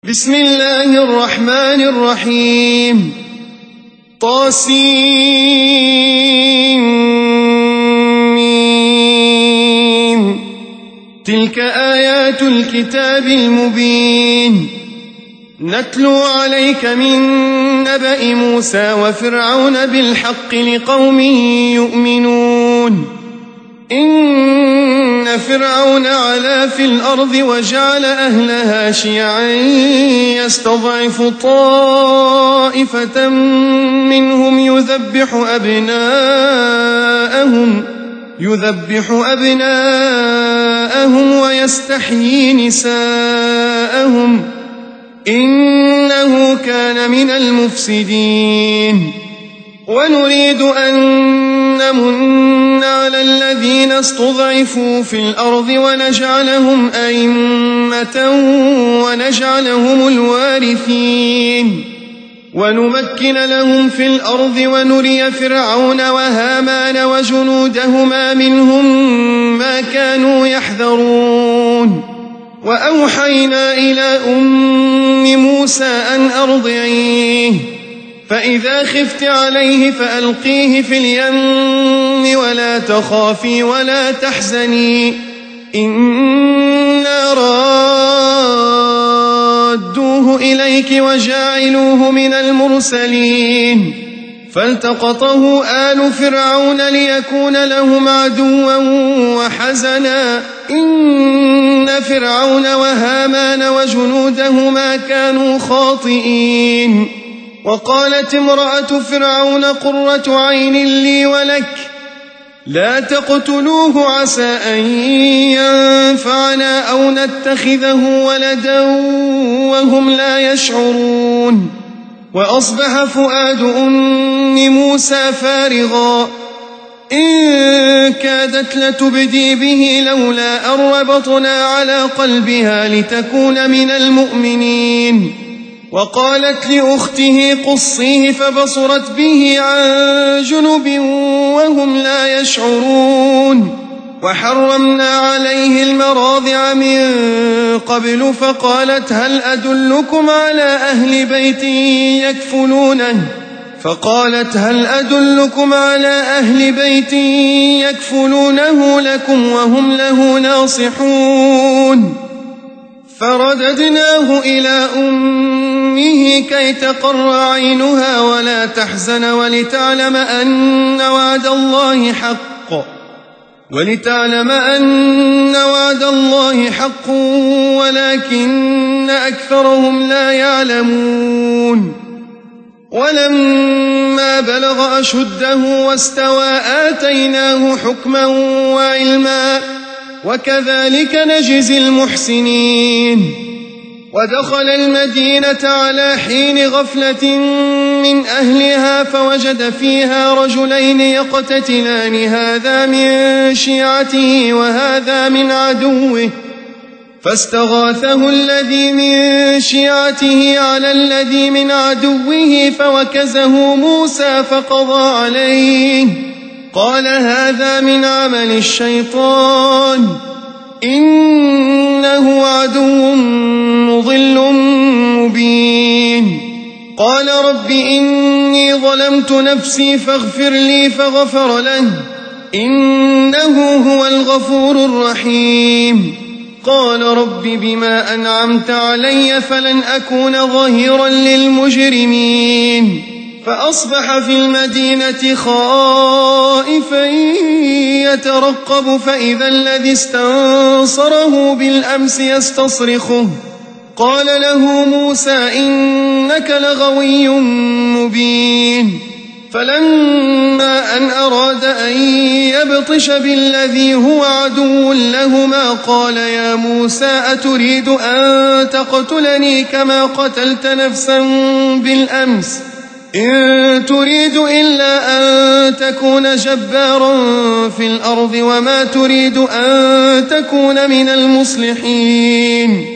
بسم الله الرحمن الرحيم طاسين تلك آيات الكتاب المبين نتلو عليك من نبأ موسى وفرعون بالحق لقوم يؤمنون إن فرعون علا في الأرض وجعل أهلها شيعا يستضعف طائفة منهم يذبح أبناءهم ويستحيي نساءهم إنه كان من المفسدين ونريد أن نمن على الذين استضعفوا في الأرض ونجعلهم أئمة ونجعلهم الوارثين ونمكن لهم في الأرض ونري فرعون وهامان وجنودهما منهم ما كانوا يحذرون وأوحينا إلى أم موسى أن أرضعيه فإذا خفت عليه فألقيه في اليم ولا تخافي ولا تحزني إنا رادوه إليك وجاعلوه من المرسلين فالتقطه آل فرعون ليكون لهم عدوا وحزنا إن فرعون وهامان وجنودهما كانوا خاطئين وقالت امرأة فرعون قرة عين لي ولك لا تقتلوه عسى أن ينفعنا أو نتخذه ولدا وهم لا يشعرون وأصبح فؤاد أم موسى فارغا إن كادت لتبدي به لولا أن ربطنا على قلبها لتكون من المؤمنين وقالت لأخته قصيه فبصرت به عن جنب وهم لا يشعرون وحرمنا عليه المراضع من قبل فقالت هل أدلكم على أهل بيت يكفلونه لكم وهم له ناصحون فرددناه إلى أمه كي تقر عينها ولا تحزن ولتعلم أن وعد الله حق ولكن أكثرهم لا يعلمون ولما بلغ أشده واستوى آتيناه حكما وعلما وكذلك نجزي المحسنين ودخل المدينة على حين غفلة من أهلها فوجد فيها رجلين يقتتلان هذا من شيعته وهذا من عدوه فاستغاثه الذي من شيعته على الذي من عدوه فوكزه موسى فقضى عليه قال هذا من عمل الشيطان إنه عدو مضل مبين قال رب إني ظلمت نفسي فاغفر لي فغفر له إنه هو الغفور الرحيم قال رب بما أنعمت علي فلن أكون ظهيرا للمجرمين فأصبح في المدينة خائفا يترقب فإذا الذي استنصره بالأمس يستصرخه قال له موسى إنك لغوي مبين فلما أن أراد أن يبطش بالذي هو عدو لهما قال يا موسى أتريد أن تقتلني كما قتلت نفسا بالأمس إن تريد إلا أن تكون جبارا في الأرض وما تريد أن تكون من المصلحين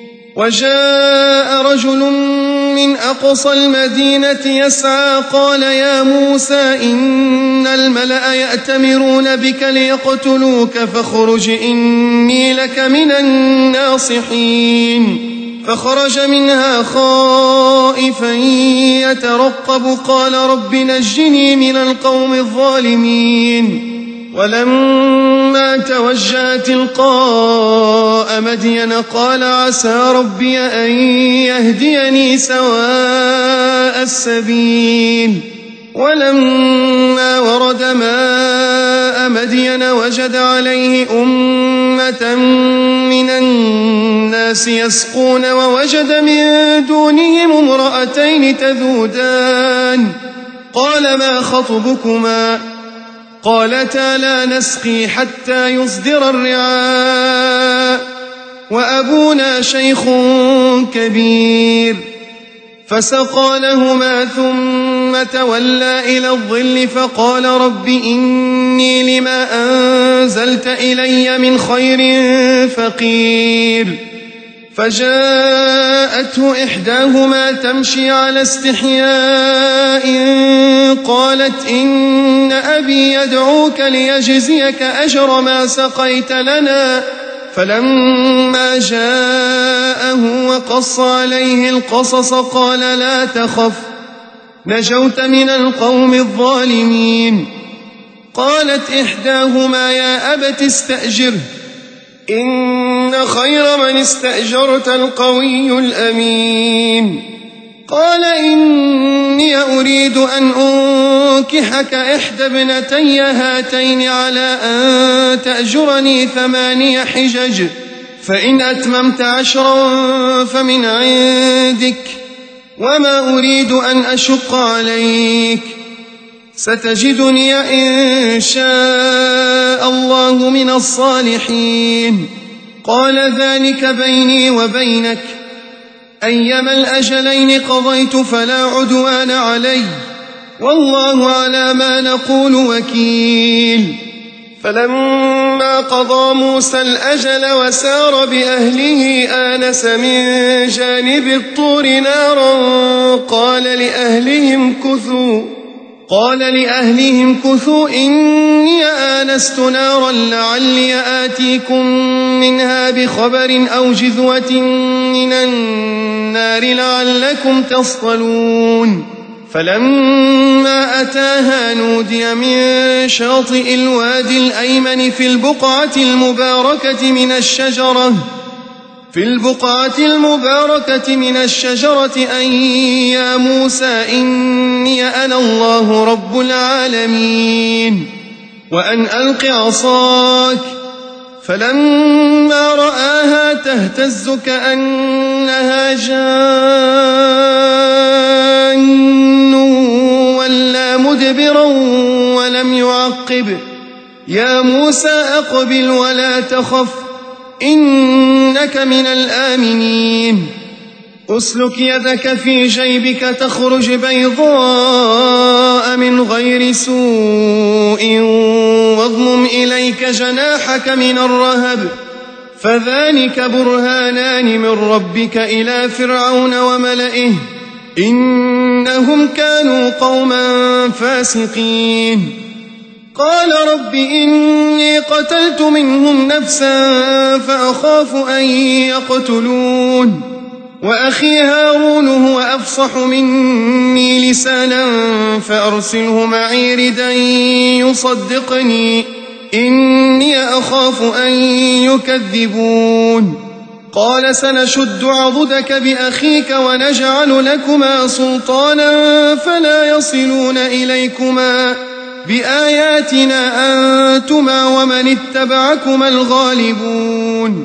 وجاء رجل من أقصى المدينة يسعى قال يا موسى إن الملأ يأتمرون بك ليقتلوك فاخرج إني لك من الناصحين فخرج منها خائفا يترقب قال رب نجني من القوم الظالمين ولما توجه تلقاء مدين قال عسى ربي أن يهديني سواء السبيل ولما ورد ماء مدين وجد عليه أمة من الناس يسقون ووجد من دونهم امرأتين تذودان قال ما خطبكما قالتا لا نسقي حتى يصدر الرعاء وأبونا شيخ كبير فسقى لهما ثم تولى إلى الظل فقال رب إني لما أنزلت إلي من خير فقير فجاءته إحداهما تمشي على استحياء قالت إن أبي يدعوك ليجزيك أجر ما سقيت لنا فلما جاءه وقص عليه القصص قال لا تخف نجوت من القوم الظالمين قالت إحداهما يا أبت استأجره إن خير من استأجرت القوي الأمين قال إني أريد أن أنكحك إحدى ابنتي هاتين على أن تأجرني 8 حجج فإن أتممت 10 فمن عندك وما أريد أن أشق عليك ستجدني إن شاء الله من الصالحين قال ذلك بيني وبينك أيما الأجلين قضيت فلا عدوان علي والله على ما نقول وكيل فلما قضى موسى الأجل وسار بأهله آنس من جانب الطور نارا قال لأهلهم كثوا إني آنست نارا لعلي آتيكم منها بخبر أو جذوة من النار لعلكم تصطلون فلما أتاها نودي من شاطئ الوادي الأيمن في البقعة المباركة من الشجرة أن يا موسى إني أنا الله رب العالمين وأن ألق عصاك فلما رآها تهتز كأنها جان ولا مدبرا ولم يعقب يا موسى أقبل ولا تخف إنك من الآمنين أسلك يدك في جيبك تخرج بيضاء من غير سوء واضمم إليك جناحك من الرهب فذلك برهانان من ربك إلى فرعون وملئه إنهم كانوا قوما فاسقين قال رب إني قتلت منهم نفسا فأخاف أن يقتلون وأخي هارون هو أفصح مني لسانا فأرسله معي ردا يصدقني إني أخاف أن يكذبون قال سنشد عضدك بأخيك ونجعل لكما سلطانا فلا يصلون إليكما بآياتنا أنتما ومن اتبعكما الغالبون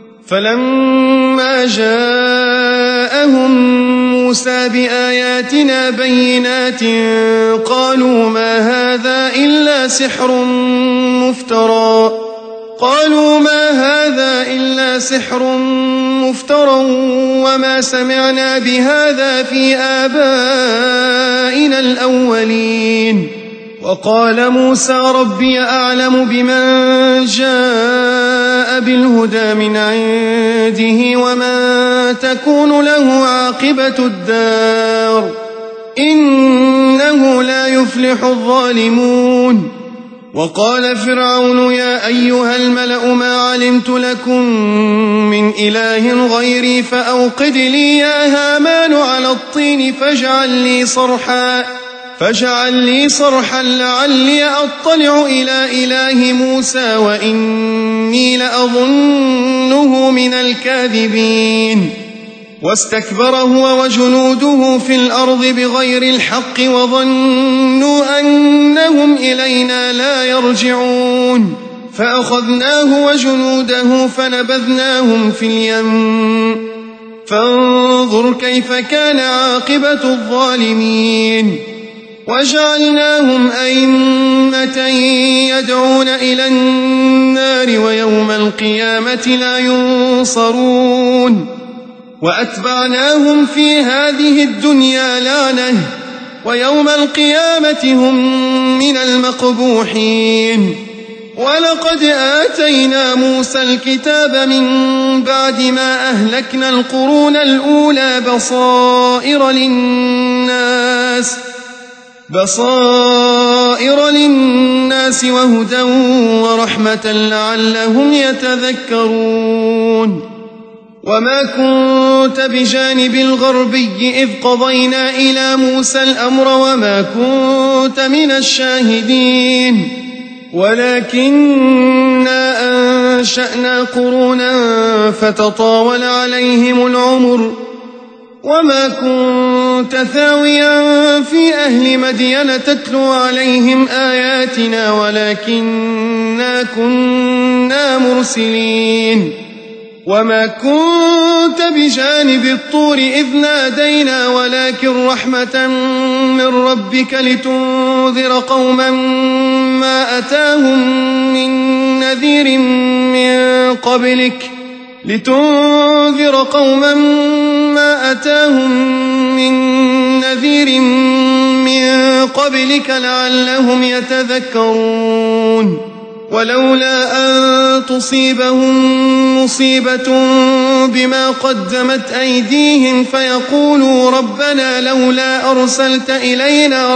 فلما جاءهم موسى بآياتنا بينات قالوا ما هذا إلا سحر مفترى وما سمعنا بهذا في آبائنا الأولين وقال موسى ربي أعلم بمن جاء بالهدى من عنده ومن تكون له عاقبة الدار إنه لا يفلح الظالمون وقال فرعون يا أيها الملأ ما علمت لكم من إله غيري فأوقد لي يا هامان على الطين فاجعل لي صرحا لعلي أطلع إلى إله موسى وإني لأظنه من الكاذبين واستكبر هو وجنوده في الأرض بغير الحق وظنوا أنهم إلينا لا يرجعون فأخذناه وجنوده فنبذناهم في اليم فانظر كيف كان عاقبة الظالمين وجعلناهم أئمة يدعون إلى النار ويوم القيامة لا ينصرون وأتبعناهم في هذه الدنيا لعنة ويوم القيامة هم من المقبوحين ولقد آتينا موسى الكتاب من بعد ما أهلكنا القرون الأولى بصائر للناس وهدى ورحمة لعلهم يتذكرون وما كنت بجانب الغربي إذ قضينا إلى موسى الأمر وما كنت من الشاهدين ولكننا أنشأنا قرونا فتطاول عليهم العمر وما كنت ثاويا في أهل مدين تتلو عليهم آياتنا ولكننا كنا مرسلين وما كنت بجانب الطور إذ نادينا ولكن رحمة من ربك لتنذر قوما ما أتاهم من نذير من قبلك لعلهم يتذكرون ولولا أن تصيبهم مصيبة بما قدمت أيديهم فيقولوا ربنا لولا أرسلت إلينا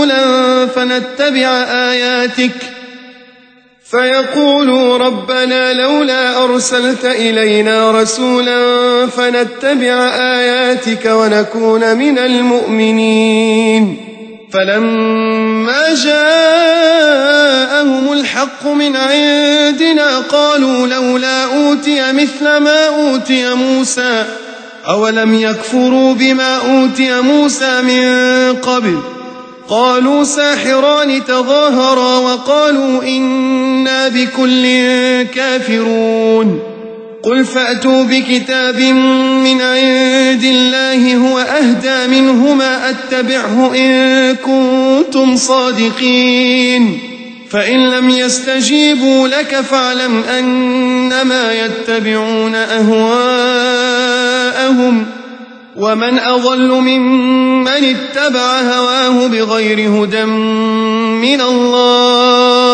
رسولا فنتبع آياتك ونكون من المؤمنين فلما جاءهم الحق من عندنا قالوا لولا أوتي مثل ما أوتي موسى أولم يكفروا بما أوتي موسى من قبل قالوا ساحران تظاهرا وقالوا إنا بكل كافرون قل فأتوا بكتاب من عند الله هو أهدى منهما أتبعه إن كنتم صادقين فإن لم يستجيبوا لك فاعلم أنما يتبعون أهواءهم ومن أضل ممن اتبع هواه بغير هدى من الله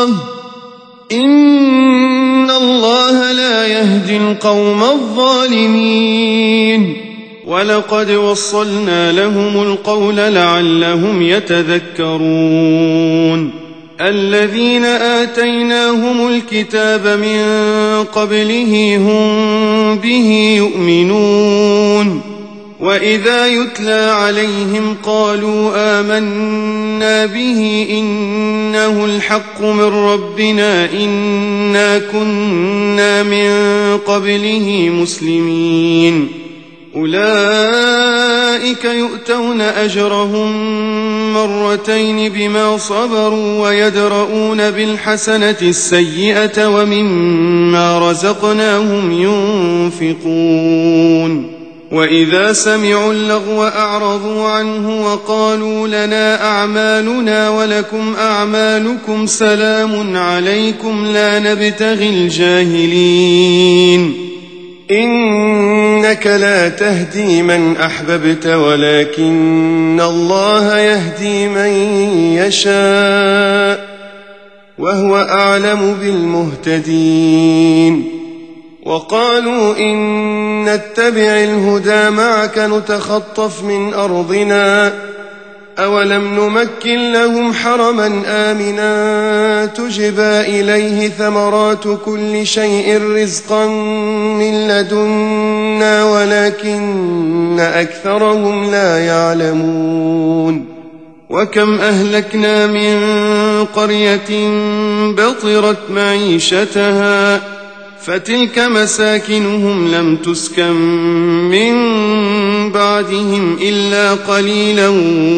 إن الله لا يهدي القوم الظالمين ولقد وصلنا لهم القول لعلهم يتذكرون الذين آتيناهم الكتاب من قبله هم به يؤمنون وإذا يتلى عليهم قالوا آمنا به إنه الحق من ربنا إنا كنا من قبله مسلمين أولئك يؤتون أجرهم مرتين بما صبروا ويدرؤون بالحسنة السيئة ومما رزقناهم ينفقون وإذا سمعوا اللغو أعرضوا عنه وقالوا لنا أعمالنا ولكم أعمالكم سلام عليكم لا نبتغي الجاهلين إنك لا تهدي من أحببت ولكن الله يهدي من يشاء وهو أعلم بالمهتدين وقالوا إن نتبع الهدى معك نتخطف من أرضنا أولم نمكن لهم حرما آمنا تجبى إليه ثمرات كل شيء رزقا من لدنا ولكن أكثرهم لا يعلمون وكم أهلكنا من قرية بطرت معيشتها فتلك مساكنهم لم تسكن من بعدهم إلا قليلا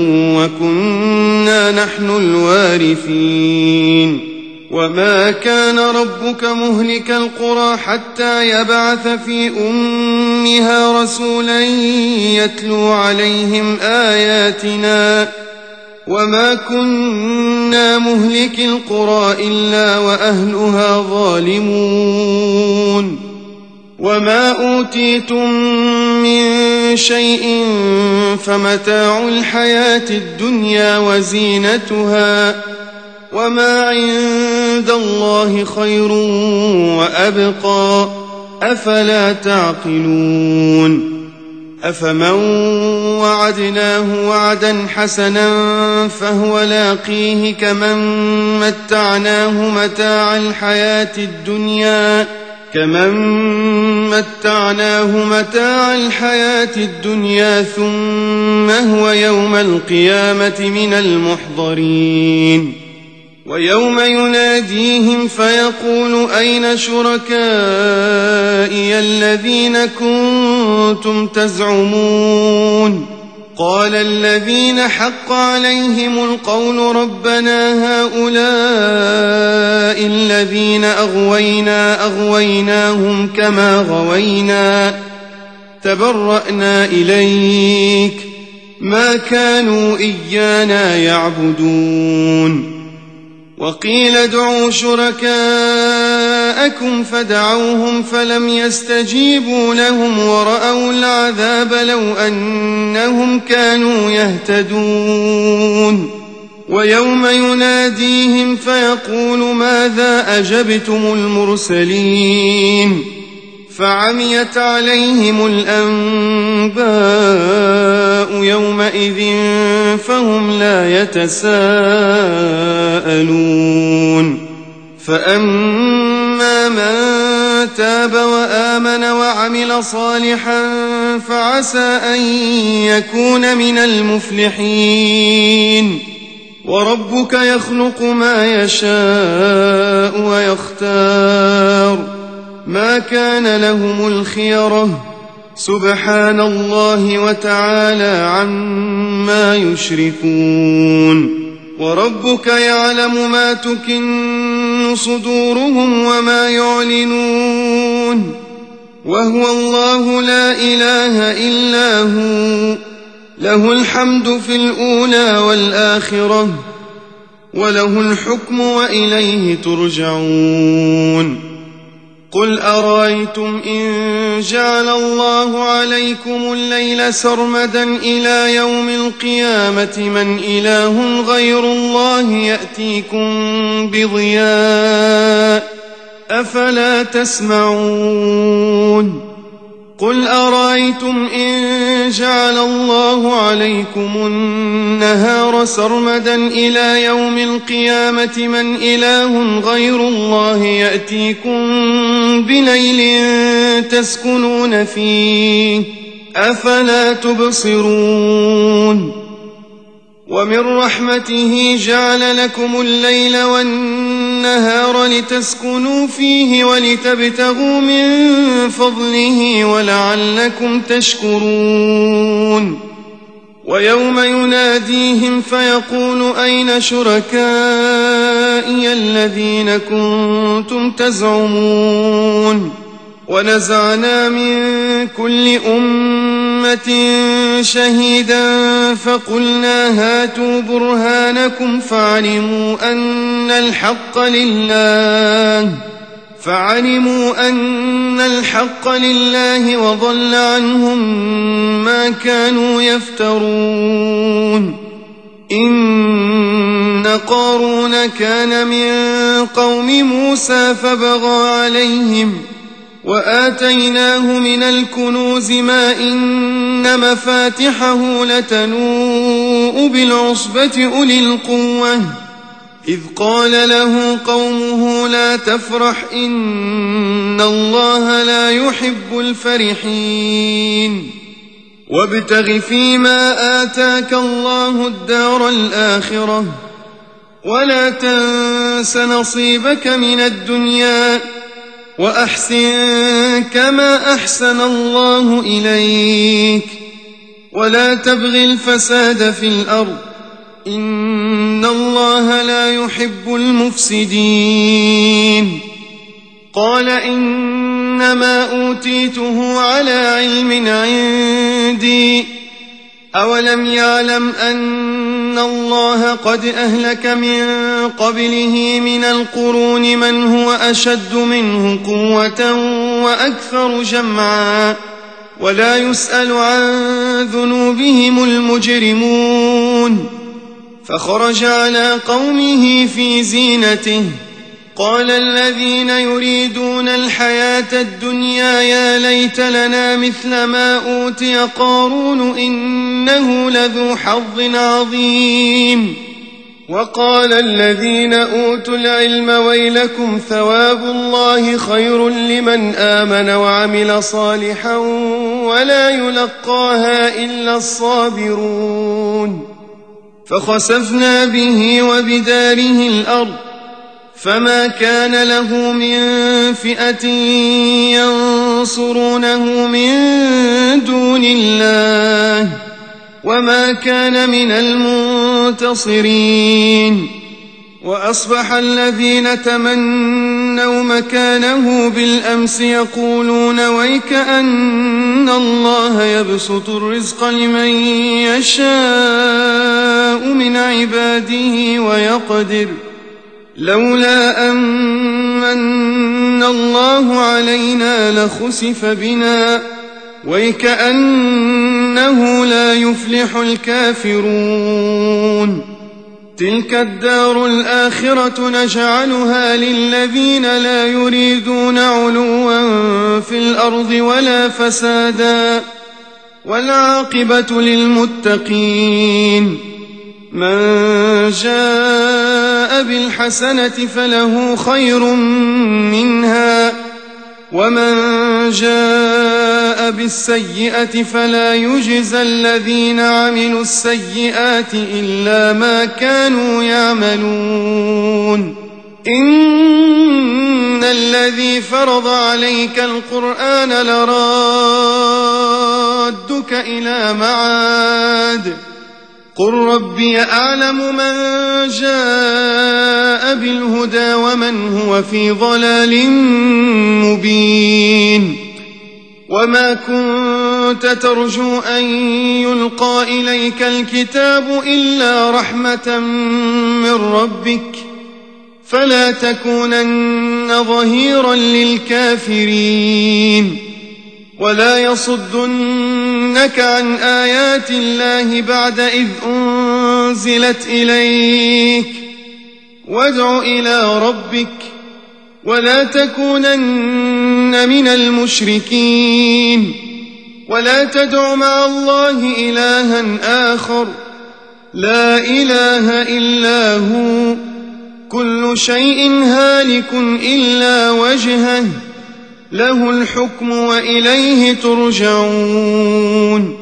وكنا نحن الوارثين وما كان ربك مهلك القرى حتى يبعث في أمها رسولا يتلو عليهم آياتنا وما كنا مهلك القرى إلا وأهلها ظالمون وما أوتيتم من شيء فمتاع الحياة الدنيا وزينتها وما عند الله خير وأبقى أفلا تعقلون أفمن وعدناه وعدا حسنا فهو لاقيه كمن متعناه متاع الحياة الدنيا ثم هو يوم القيامة من المحضرين ويوم يناديهم فيقول أين شركائي الذين كنتم تزعمون قال الذين حق عليهم القول ربنا هؤلاء الذين أغويناهم كما غوينا تبرأنا إليك ما كانوا إيانا يعبدون وقيل ادعوا شركاءكم فدعوهم فلم يستجيبوا لهم ورأوا العذاب لو أنهم كانوا يهتدون ويوم يناديهم فيقول ماذا أجبتم المرسلين فعميت عليهم الأنباء يومئذ فهم لا يتساءلون فأما من تاب وآمن وعمل صالحا فعسى أن يكون من المفلحين وربك يخلق ما يشاء ويختار ما كان لهم الخيرة سبحان الله وتعالى عما يشركون وربك يعلم ما تكن صدورهم وما يعلنون وهو الله لا إله إلا هو له الحمد في الأولى والآخرة وله الحكم وإليه ترجعون قل أرأيتم إن جعل الله عليكم الليل سرمدا إلى يوم القيامة من إله غير الله يأتيكم بضياء أفلا تسمعون قل أرأيتم إن جعل الله عليكم النهار سرمدا إلى يوم القيامة من إله غير الله يأتيكم بليل تسكنون فيه أفلا تبصرون ومن رحمته جعل لكم الليل والنهار لتسكنوا فيه ولتبتغوا من فضله ولعلكم تشكرون ويوم يناديهم فيقول أين شركائي الذين كنتم تزعمون ونزعنا من كل أمة شهيدا فقلنا هاتوا برهانكم فعلموا أن الحق لله وضل عنهم ما كانوا يفترون إن قارون كان من قوم موسى فبغى عليهم وآتيناه من الكنوز ما إن مفاتحه لتنوء أولي العصبة أولي القوة إذ قال له قومه لا تفرح إن الله لا يحب الفرحين وابتغ فيما آتاك الله الدار الآخرة ولا تنس نصيبك من الدنيا وأحسن كما أحسن الله إليك ولا تبغ الفساد في الأرض إن الله لا يحب المفسدين قال إنما أوتيته على علم عندي أولم يعلم أن الله قد أهلك من قبله من القرون من هو أشد منه قوة وأكثر جمعا ولا يسأل عن ذنوبهم المجرمون فخرج على قومه في زينته قال الذين يريدون الحياة الدنيا يا ليت لنا مثل ما أوتي قارون إنه لذو حظ عظيم وقال الذين أوتوا العلم ويلكم ثواب الله خير لمن آمن وعمل صالحا ولا يلقاها إلا الصابرون فخسفنا به وبداره الأرض فما كان له من فئة ينصرونه من دون الله وما كان من المنتصرين وأصبح الذين تمنوا مكانه بالأمس يقولون ويكأن الله يبسط الرزق لمن يشاء من عباده ويقدر لولا أمن الله علينا لخسف بنا ويكأنه لا يفلح الكافرون تلك الدار الآخرة نجعلها للذين لا يريدون علوا في الأرض ولا فسادا والعاقبة للمتقين من جاء بالحسنة فله خير منها ومن جاء بالسيئة فلا يجزى الذين عملوا السيئات إلا ما كانوا يعملون إن الذي فرض عليك القرآن لرادك إلى معاد قل ربي أعلم من جاء بالهدى ومن هو في ضلال مبين وما كنت ترجو أن يلقى إليك الكتاب إلا رحمة من ربك فلا تكونن ظهيرا للكافرين ولا يصدنك عن آيات الله بعد إذ أنزلت إليك وادع إلى ربك ولا تكونن من المشركين ولا تدع مع الله إلها آخر لا إله إلا هو كل شيء هالك إلا وجهه له الحكم وإليه ترجعون